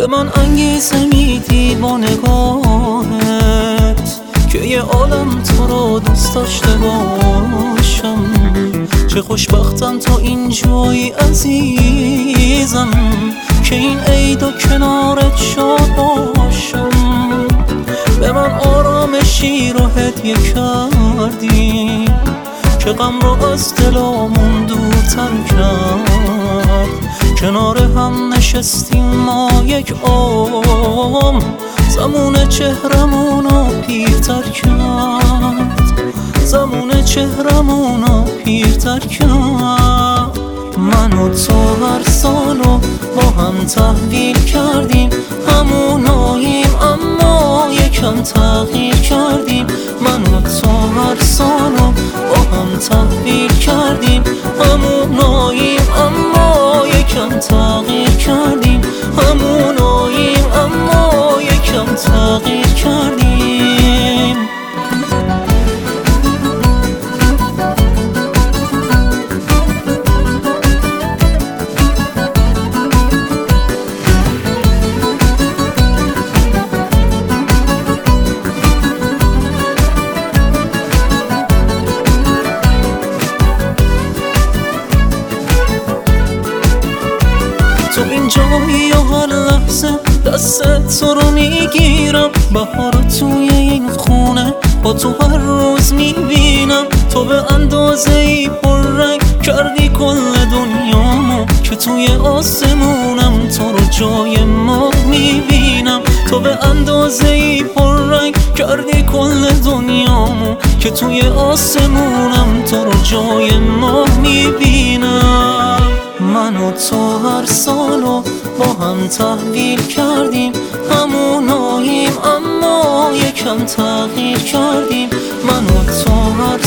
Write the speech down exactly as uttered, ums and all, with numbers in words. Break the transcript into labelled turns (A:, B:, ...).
A: من انگیزه میدی با نگاهت که یه عالم تو رو دوست داشته باشم. چه خوشبختم تو اینجایی عزیزم که این عید و کنارت شاد باشم. به من آرامشی رو هدیه کردی که غم رو از دلامون دورتر کرد. کنار هم نشستیم ما یک عمر، زمان چهرمونو پیرتر کرد، زمان چهرمونو پیرتر کرد. من و تو هر سالو با هم تحویل کردیم، هموناییم اما یکم تغییر کردیم. من و تو هر سالو با هم تحویل کردیم، هموناییم اما یکم تغییر کردیم، هموناییم اما یکم تغییر کردیم. تو اینجایی و هر لحظه دست تو رو میگیرم. بهار توی این خونه با تو هر روز میبینم. تو به اندازه ای پررنگ کردی کل دنیامو که توی آسمونم تو رو جای ما میبینم. تو به اندازه ای پررنگ کردی کل دنیامو که توی آسمونم تو رو جای ما میبینم. من و تو هر سالو با هم تحویل کردیم، هموناییم اما یکم تغییر کردیم. من و تو هر